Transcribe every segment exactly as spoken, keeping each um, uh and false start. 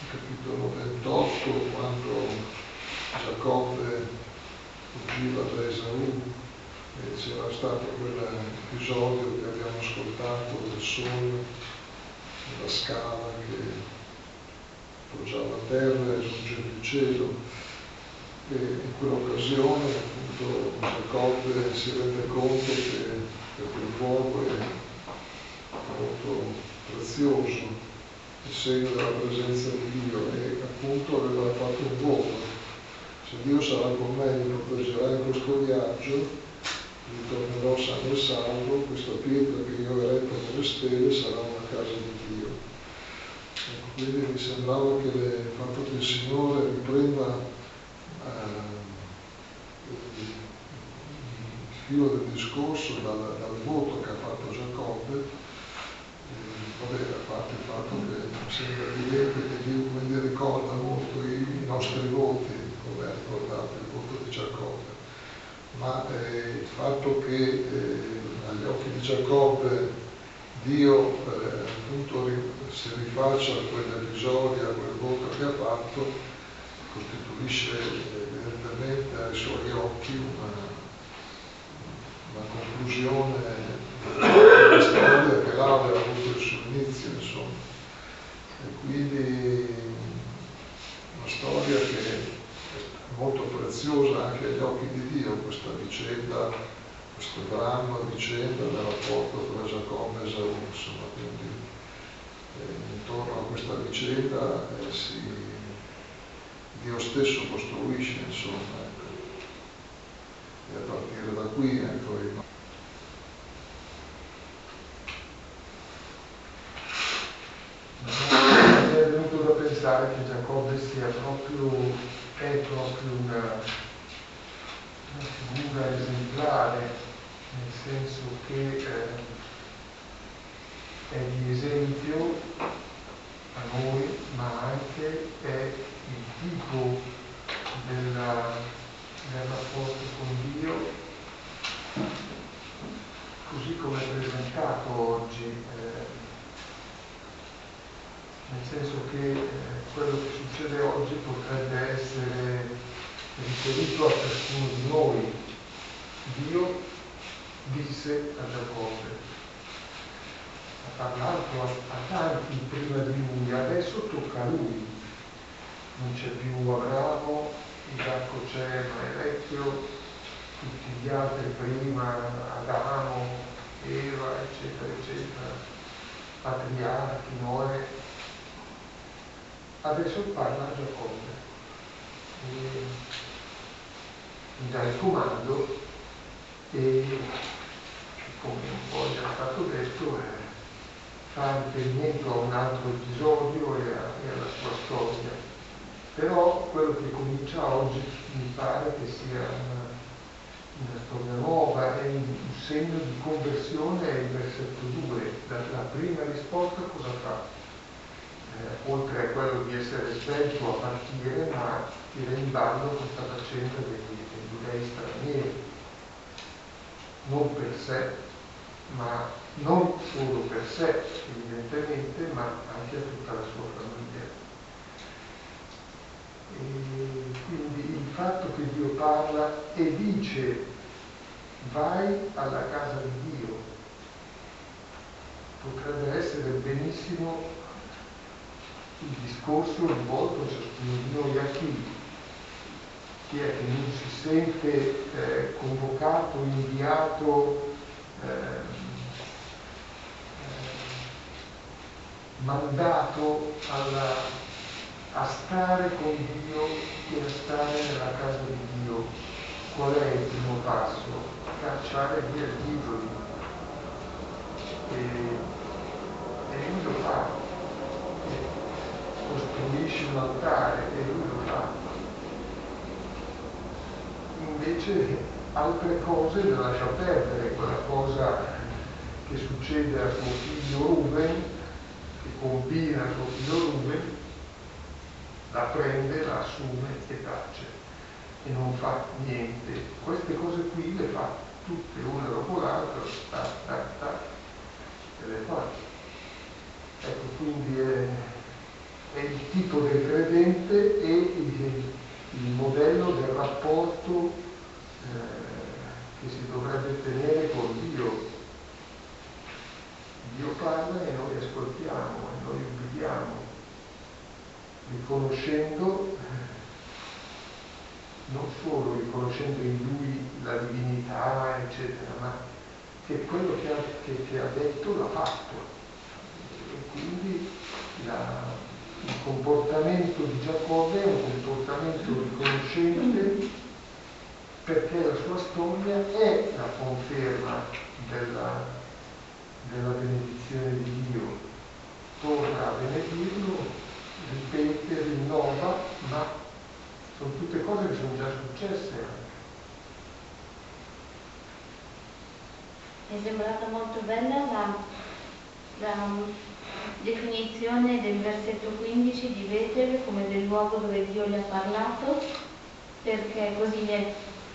capitolo ventotto, quando Giacobbe fuggiva da Esaù e c'era stato quell'episodio che abbiamo ascoltato del sole, della scala che appoggiava a terra e giungeva il cielo, e in quell'occasione appunto Giacobbe si rende conto che, che quel luogo è molto prezioso, il segno della presenza di Dio, e appunto aveva fatto un voto: se Dio sarà con me e mi proteggerà in questo viaggio, ritornerò sano e salvo, questa pietra che io ho eretto nelle stelle sarà una casa di Dio. Ecco, quindi mi sembrava che il fatto che il Signore riprenda eh, il filo del discorso dal, dal voto che ha fatto Giacobbe, vabbè, a parte il fatto che mi sembra evidente che Dio quindi ricorda molto i, i nostri voti, come ha ricordato il voto di Giacobbe, ma eh, il fatto che eh, agli occhi di Giacobbe Dio eh, appunto si rifaccia a quell'episodio, a quel voto che ha fatto, costituisce evidentemente ai suoi occhi una, una conclusione della storia che là aveva avuto il suo inizio, insomma. E quindi una storia che è molto preziosa anche agli occhi di Dio, questa vicenda, questo dramma vicenda del rapporto tra Giacobbe e Esaù, insomma. Quindi eh, intorno a questa vicenda eh, si, Dio stesso costruisce, insomma, ecco. E a partire da qui, ecco, il mi è venuto da pensare che Giacobbe sia proprio, è proprio una, una figura esemplare, nel senso che eh, è di esempio a noi, ma anche è il tipo della, del rapporto con Dio, così come è presentato oggi. Eh, nel senso che eh, quello che succede oggi potrebbe essere riferito a ciascuno di noi. Dio disse a Giacobbe, ha parlato a, a tanti prima di lui, adesso tocca a lui. Non c'è più Abramo, Isacco c'è ma è vecchio, tutti gli altri prima, Adamo, Eva, eccetera, eccetera, patriarchi, Noè. Adesso parla a Giacobbe, e gli dà il comando e, come un po' già stato detto, eh, fa riferimento a un altro episodio e, a, e alla sua storia. Però quello che comincia oggi mi pare che sia una, una storia nuova, è un, un segno di conversione, è il versetto due. La, la prima risposta cosa fa? Eh, oltre a quello di essere spento a partire, ma tira in ballo questa faccenda dei, dei giudei stranieri, non per sé, ma non solo per sé evidentemente, ma anche a tutta la sua famiglia. E quindi il fatto che Dio parla e dice vai alla casa di Dio potrebbe essere benissimo il discorso rivolto a ciascuno di noi, a chi? Chi è che non si sente eh, convocato, inviato, eh, eh, mandato alla, a stare con Dio e a stare nella casa di Dio? Qual è il primo passo? Cacciare via gli idoli. E, e lui lo fa. Costruisce un altare e lui lo fa. Invece altre cose le lascia perdere, quella cosa che succede a suo figlio Ruben, che combina a suo figlio Ruben, la prende, la assume e tace e non fa niente. Queste cose qui le fa tutte una dopo l'altra, tac, tac, tac, e le fa. Ecco, quindi è, è il tipo del il modello del rapporto eh, che si dovrebbe tenere con Dio. Dio parla e noi ascoltiamo, e noi ubbidiamo, riconoscendo, non solo riconoscendo in Lui la divinità, eccetera, ma che quello che ha, che, che ha detto l'ha fatto. E quindi la, il comportamento di Giacobbe è un comportamento riconoscente, perché la sua storia è la conferma della, della benedizione di Dio. Torna a benedirlo, ripete, rinnova, ma sono tutte cose che sono già successe anche. Mi è sembrata molto bella la, la definizione del versetto quindici di Betel come del luogo dove Dio gli ha parlato, perché così è.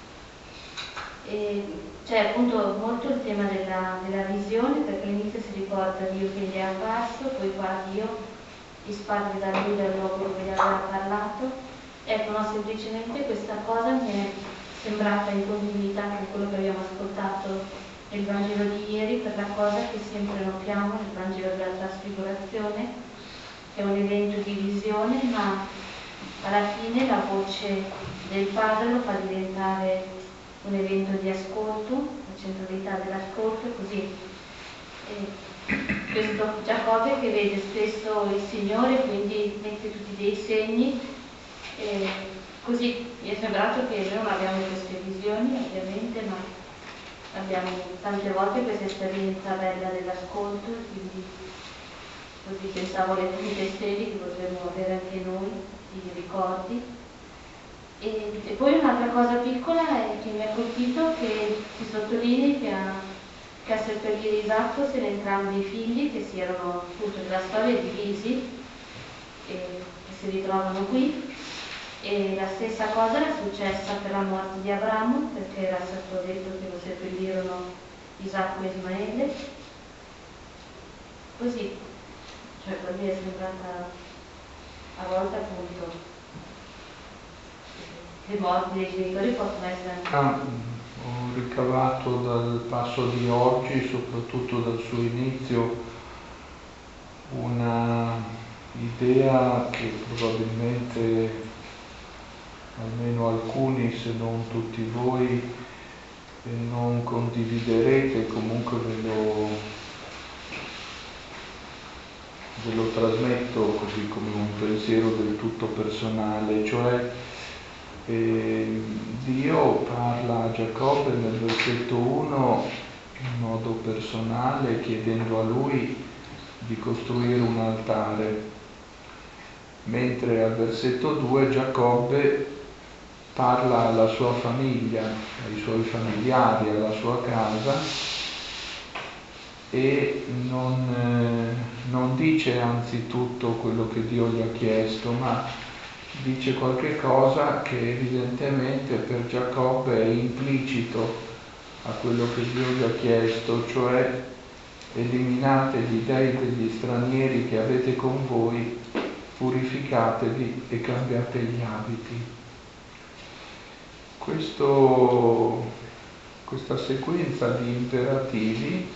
E c'è appunto molto il tema della, della visione, perché all'inizio si ricorda Dio che gli è apparso, poi qua Dio disparte da lui dal luogo dove gli aveva parlato. Ecco, no, semplicemente questa cosa mi è sembrata in continuità con quello che abbiamo ascoltato nel Vangelo di ieri, per la cosa che sempre notiamo nel Vangelo della Trasfigurazione, che è un evento di visione, ma alla fine la voce del Padre lo fa diventare un evento di ascolto, la centralità dell'ascolto, e così. E questo Giacobbe che vede spesso il Signore, quindi mette tutti dei segni, e così mi è sembrato che noi non abbiamo queste visioni, ovviamente, ma abbiamo tante volte questa esperienza bella dell'ascolto, quindi così pensavo alle punte stelle che potremmo avere anche noi, i ricordi. E, e poi un'altra cosa piccola è che mi ha colpito che si sottolinei che a, che a seppellire Isacco se entrambi i figli che si erano appunto della storia divisi e che si ritrovano qui, e la stessa cosa era successa per la morte di Abramo, perché era stato detto che lo seppellirono Isacco e Ismaele, così, cioè per me è sembrata a volte appunto le morti dei genitori possono essere anche... Ah, ho ricavato dal passo di oggi, soprattutto dal suo inizio, una idea che probabilmente almeno alcuni, se non tutti voi, non condividerete, comunque ve lo, ve lo trasmetto così come un pensiero del tutto personale, cioè E Dio parla a Giacobbe nel versetto uno in modo personale, chiedendo a lui di costruire un altare, mentre al versetto due Giacobbe parla alla sua famiglia, ai suoi familiari, alla sua casa, e non, eh, non dice anzitutto quello che Dio gli ha chiesto, ma dice qualche cosa che evidentemente per Giacobbe è implicito a quello che Dio gli ha chiesto, cioè eliminate gli dei degli stranieri che avete con voi, purificatevi e cambiate gli abiti. Questo, questa sequenza di imperativi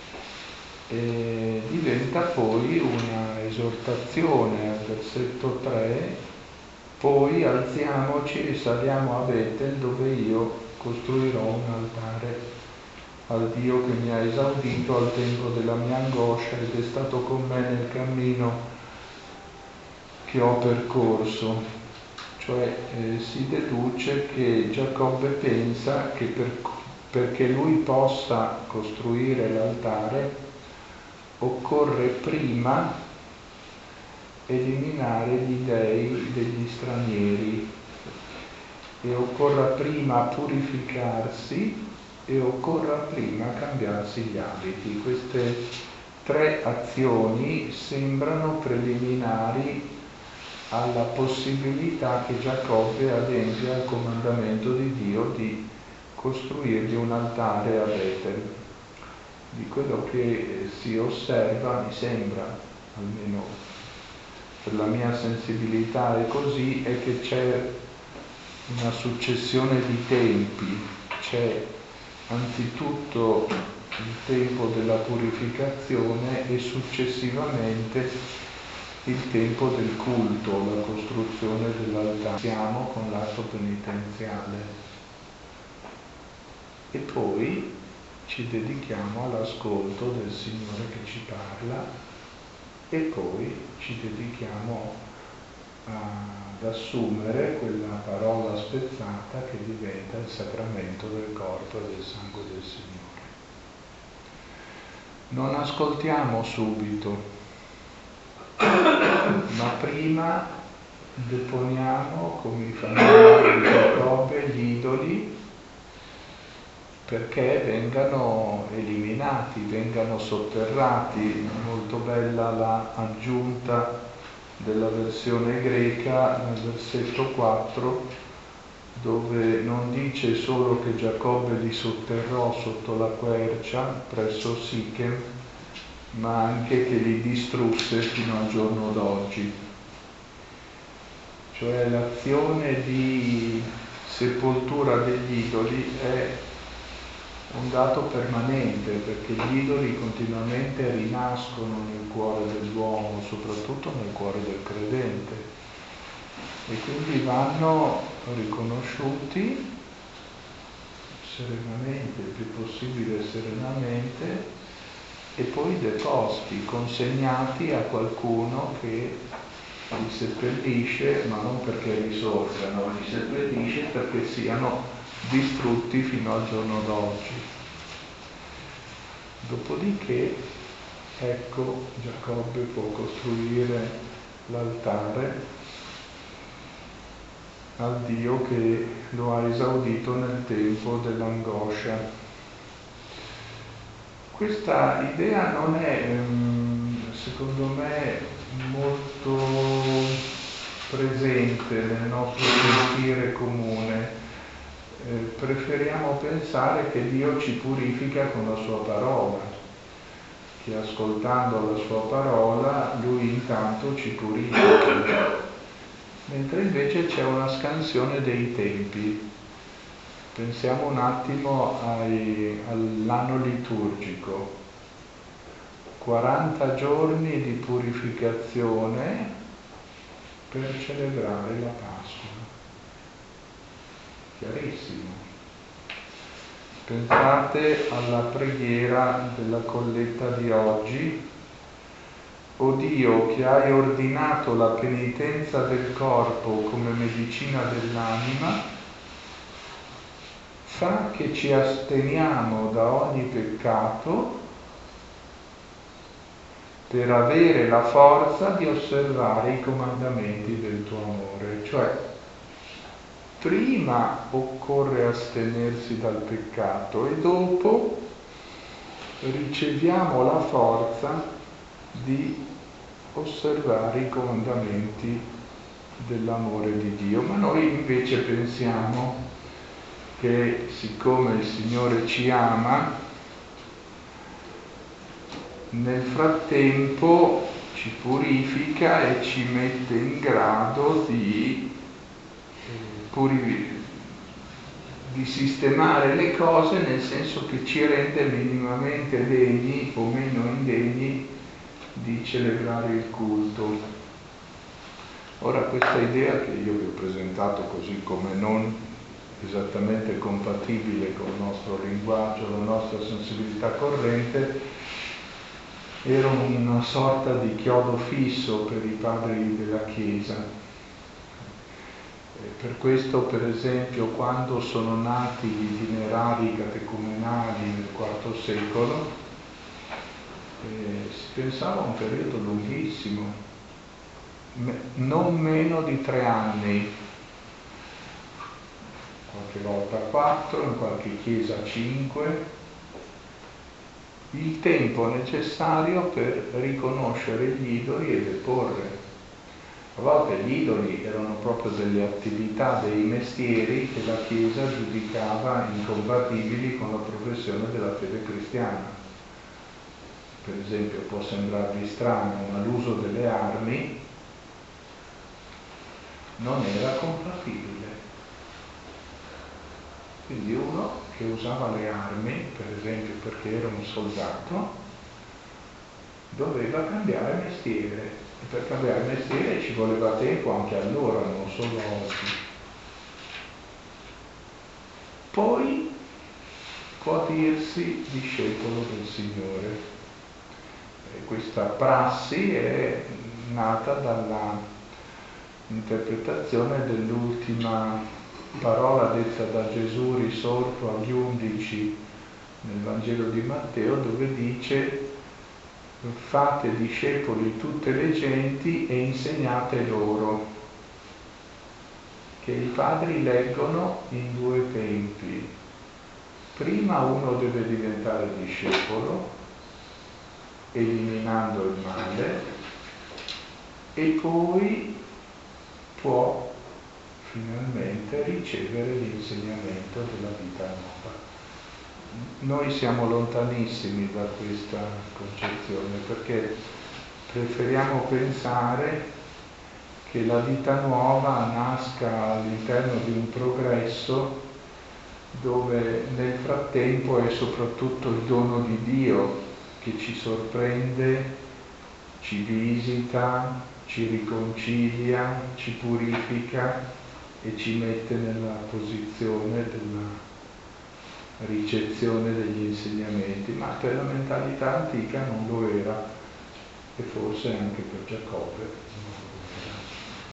eh, diventa poi una esortazione al versetto tre. Poi alziamoci e saliamo a Betel, dove io costruirò un altare al Dio che mi ha esaudito al tempo della mia angoscia ed è stato con me nel cammino che ho percorso. Cioè eh, si deduce che Giacobbe pensa che per, perché lui possa costruire l'altare occorre prima eliminare gli dei degli stranieri e occorra prima purificarsi e occorra prima cambiarsi gli abiti. Queste tre azioni sembrano preliminari alla possibilità che Giacobbe adempia al comandamento di Dio di costruirgli un altare a Betel. Di quello che si osserva, mi sembra, almeno per la mia sensibilità è così, è che c'è una successione di tempi. C'è anzitutto il tempo della purificazione e successivamente il tempo del culto, la costruzione dell'altare. Siamo con l'atto penitenziale. E poi ci dedichiamo all'ascolto del Signore che ci parla e poi ci dedichiamo ad assumere quella parola spezzata che diventa il sacramento del corpo e del sangue del Signore. Non ascoltiamo subito, ma prima deponiamo come i familiari di Giacobbe gli idoli perché vengano eliminati, vengano sotterrati. Molto bella la aggiunta della versione greca nel versetto quattro, dove non dice solo che Giacobbe li sotterrò sotto la quercia presso Sichem, ma anche che li distrusse fino al giorno d'oggi. Cioè l'azione di sepoltura degli idoli è un dato permanente, perché gli idoli continuamente rinascono nel cuore dell'uomo, soprattutto nel cuore del credente, e quindi vanno riconosciuti serenamente, il più possibile serenamente, e poi deposti, consegnati a qualcuno che li seppellisce, ma non perché risorgano, li seppellisce perché siano distrutti fino al giorno d'oggi. Dopodiché, ecco, Giacobbe può costruire l'altare al Dio che lo ha esaudito nel tempo dell'angoscia. Questa idea non è, secondo me, molto presente nel nostro sentire comune. Eh, preferiamo pensare che Dio ci purifica con la sua parola, che ascoltando la sua parola Lui intanto ci purifica, mentre invece c'è una scansione dei tempi. Pensiamo un attimo ai, all'anno liturgico, quaranta giorni di purificazione per celebrare la Pasqua. Chiarissimo. Pensate alla preghiera della colletta di oggi. O Dio, che hai ordinato la penitenza del corpo come medicina dell'anima, fa che ci asteniamo da ogni peccato per avere la forza di osservare i comandamenti del tuo amore. Cioè, prima occorre astenersi dal peccato e dopo riceviamo la forza di osservare i comandamenti dell'amore di Dio. Ma noi invece pensiamo che siccome il Signore ci ama, nel frattempo ci purifica e ci mette in grado di Puri, di sistemare le cose, nel senso che ci rende minimamente degni o meno indegni di celebrare il culto. Ora, questa idea che io vi ho presentato così come non esattamente compatibile con il nostro linguaggio, la nostra sensibilità corrente, era una sorta di chiodo fisso per i padri della Chiesa. Per questo, per esempio, quando sono nati gli itinerari catecumenali nel quarto secolo, eh, si pensava a un periodo lunghissimo, me, non meno di tre anni, qualche volta quattro, in qualche chiesa cinque, il tempo necessario per riconoscere gli idoli e deporre. A volte gli idoli erano proprio delle attività, dei mestieri che la Chiesa giudicava incompatibili con la professione della fede cristiana. Per esempio, può sembrarvi strano, ma l'uso delle armi non era compatibile. Quindi uno che usava le armi, per esempio perché era un soldato, doveva cambiare mestiere. E per cambiare mestiere ci voleva tempo anche allora, non solo oggi. Poi può dirsi discepolo del Signore. E questa prassi è nata dalla interpretazione dell'ultima parola detta da Gesù risorto agli undici nel Vangelo di Matteo, dove dice: fate discepoli tutte le genti e insegnate loro, che i padri leggono in due tempi. Prima uno deve diventare discepolo, eliminando il male, e poi può finalmente ricevere l'insegnamento della vita nuova. Noi siamo lontanissimi da questa concezione perché preferiamo pensare che la vita nuova nasca all'interno di un progresso dove nel frattempo è soprattutto il dono di Dio che ci sorprende, ci visita, ci riconcilia, ci purifica e ci mette nella posizione della ricezione degli insegnamenti, ma per la mentalità antica non lo era, e forse anche per Giacobbe.